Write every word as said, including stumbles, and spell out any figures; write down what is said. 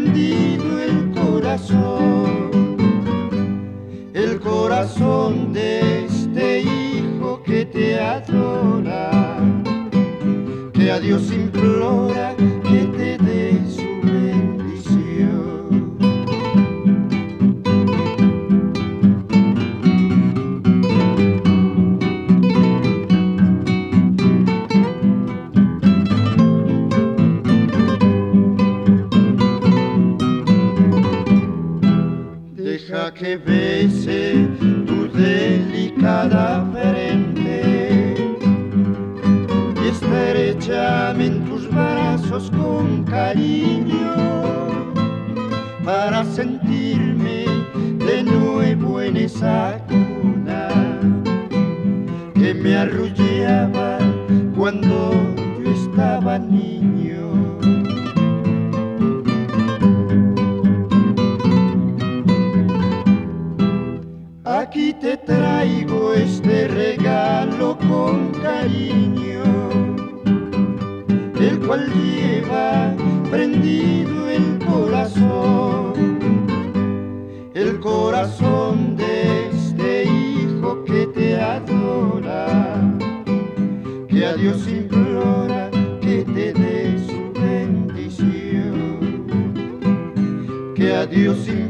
prendido el corazón, el corazón de este hijo que te adora, que a Dios implora que te dé su bendición. Deja que bese tu delicada frente y estrechame en tus brazos con cariño para sentirme de nuevo en esa cuna que me arrullaba cuando yo estaba niño. Aquí te traigo este regalo con cariño, el cual lleva prendido el corazón, el corazón de este hijo que te adora, que a Dios implora que te dé su bendición, que a Dios implora